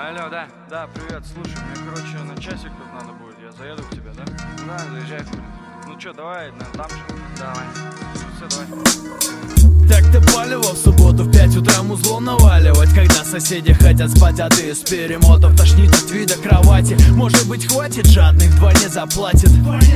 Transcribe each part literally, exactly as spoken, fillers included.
Алло, да, да, привет, слушай, мне, короче, на часик тут надо будет, я заеду к тебе, да? Да, заезжай. Ну чё, давай, на, там же, давай, все, давай. Так-то палево в субботу в пять утра музло наваливать, когда соседи хотят спать, а ты из перемотов тошнит от вида кровати. Может быть, хватит, жадный вдвойне заплатит.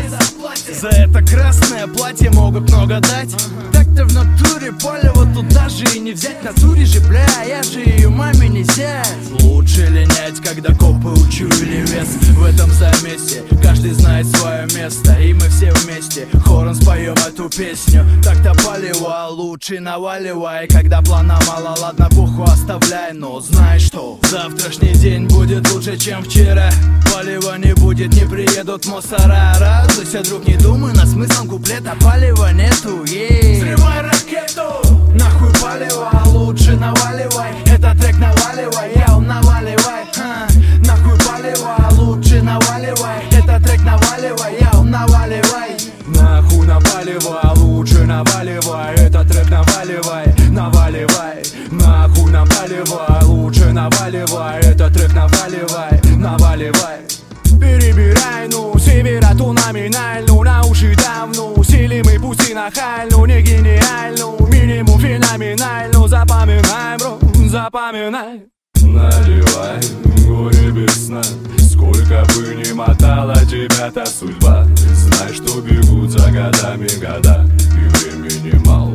За это красное платье могут много дать. Так-то в натуре палево тут даже и не взять. В натуре же, бля, я же ее маме не зять. Лучше линять, когда копы учуяли вес. В этом замесе каждый знает свое место, и мы все вместе хором споем эту песню. Так-то палево, а лучше наваливай. Когда плана мало, ладно, буху оставляй. Но знай, что завтрашний день будет лучше, чем вчера. Палева не будет, не приедут мусора. Радуйся, друг, не думай над смыслом куплета. Палева нету, ей. Взрывай ракету. Нахуй палева, лучше наваливай. Это трек наваливай, яу, наваливай. Ха. Нахуй палева, лучше наваливай. Это трек наваливай, яу, наваливай. Нахуй наваливай, лучше наваливай. Это трек наваливай, наваливай. Нахуй наваливай, лучше наваливай. Это трек наваливай, наваливай. Перебирай, ну, североту номинальну. На уши давно, сели мы пути нахальну. Не гениальну, минимум феноменальну. Запоминай, бро, запоминай. Наливай, горе без сна. Сколько бы ни мотала тебя-то судьба, знай, что бегут за годами года, и времени мало.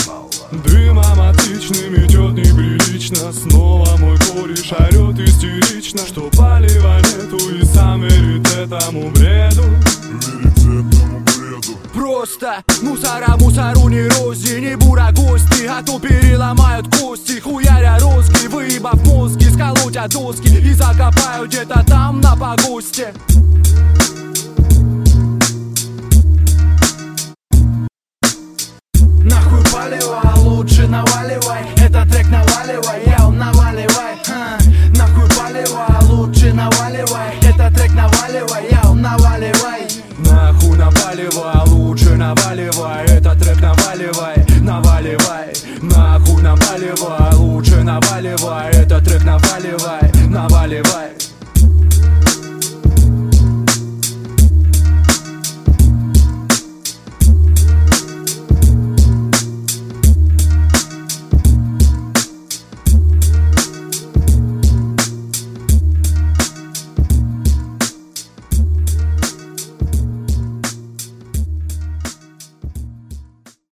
Дымом отличным идет неприлично. Снова мой кореш орет истерично, что палева нету и сам верит этому бреду. Верит этому бреду. Просто мусора мусору не розди, не бура гости, а то переломают кости. Хуяря розги, выебав мозги, сколотят доски и закопают где-то там на погосте. Нахуй палева, лучше наваливай. Это трек наваливай, яу, наваливай. Ха. Нахуй палева, лучше наваливай. Это трек наваливай, яу, наваливай. Нахуй наваливай, лучше наваливай. Это трек наваливай, наваливай. Нахуй наваливай, лучше наваливай. Это трек наваливай, наваливай.